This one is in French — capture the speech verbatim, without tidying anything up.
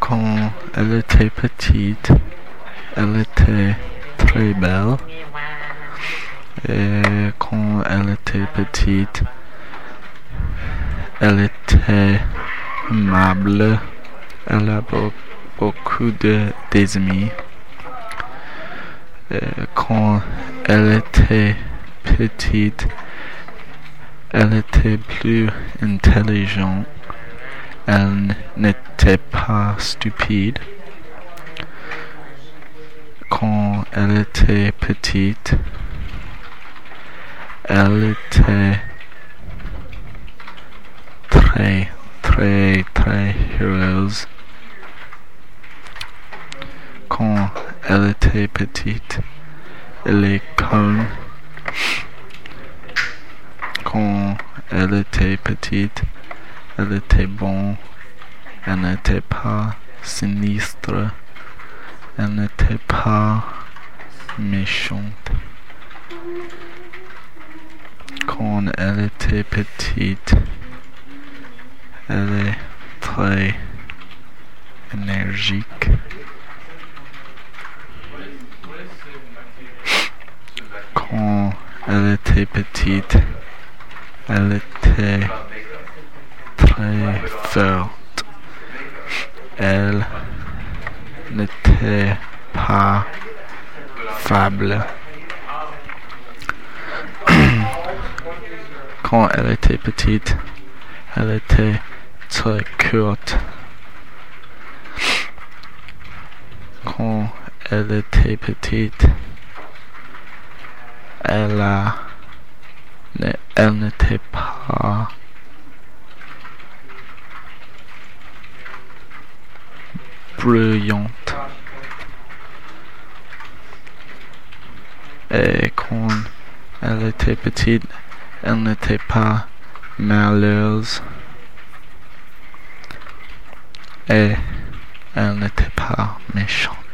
Quand elle était petite, elle était très belle. Et quand elle était petite, elle était aimable. Elle a be- beaucoup de d'amis. Et quand elle était petite, elle était plus intelligente. Elle n'était pas stupide. Quand elle était petite, elle était très, très, très heureuse. Quand elle était petite, elle est calme. Quand elle était petite, elle était bonne. Elle n'était pas sinistre. Elle n'était pas méchante. Quand elle était petite, elle est très énergique. Quand elle était petite, elle était très forte. Elle n'était pas faible. Quand elle était petite, elle était très courte. Quand elle était petite, elle a, ne- elle n'était pas brillante. Et quand elle était petite, elle n'était pas malheureuse. Et elle n'était pas méchante.